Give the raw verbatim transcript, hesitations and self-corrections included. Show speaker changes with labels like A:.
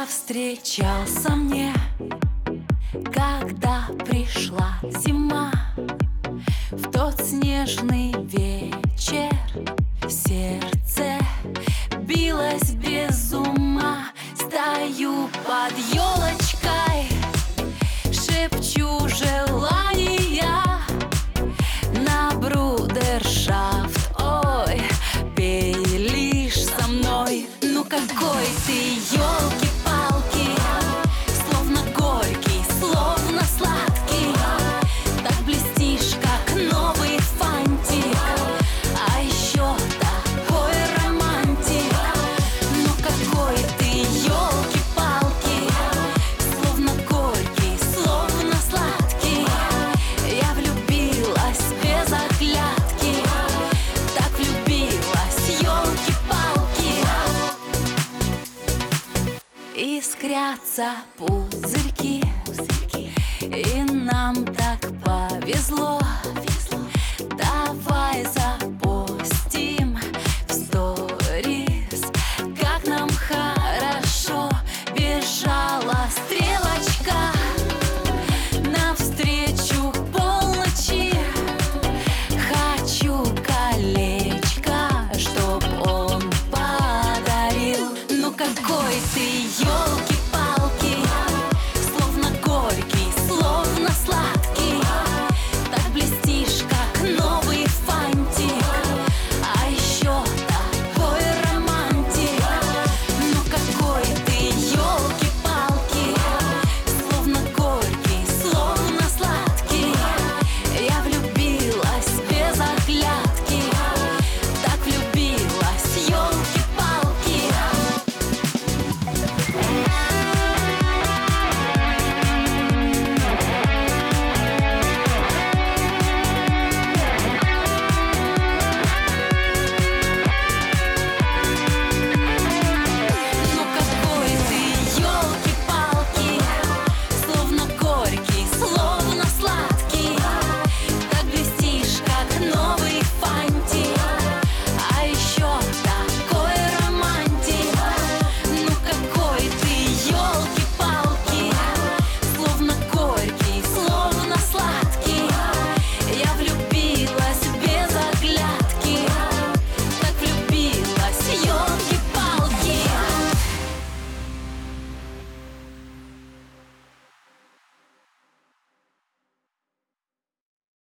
A: повстречался мне, когда пришла зима. В тот снежный вечер сердце билось без ума. Стою под елочкой, шепчу желания на брудершафт. Ой, пей лишь со мной. Ну какой ты, елки-палки, словно горький, словно сладкий. Так блестишь, как новый фантик, а еще такой романтик. Ну какой ты, елки-палки, словно горький, словно сладкий. Я влюбилась без оглядки, так влюбилась, елки-палки. Искрятся пузырьки, и нам так повезло. Давай за